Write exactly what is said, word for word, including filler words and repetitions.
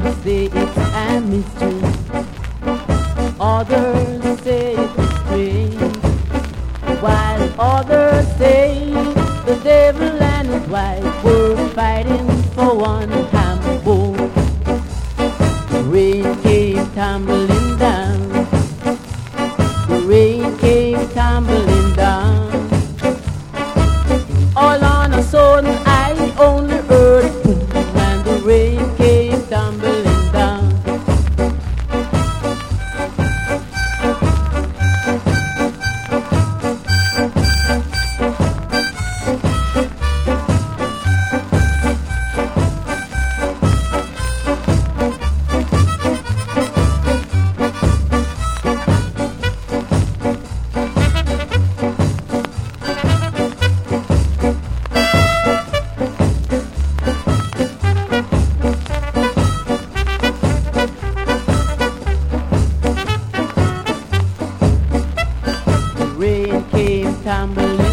say it's a mystery. Others say it's strange, while others say the devil and his wife were fighting for one ham bowl. The rain came tumbling down. The rain came tumbling down. All on a sudden I only heard boom, and the rain came tumbling down. Rain came tumbling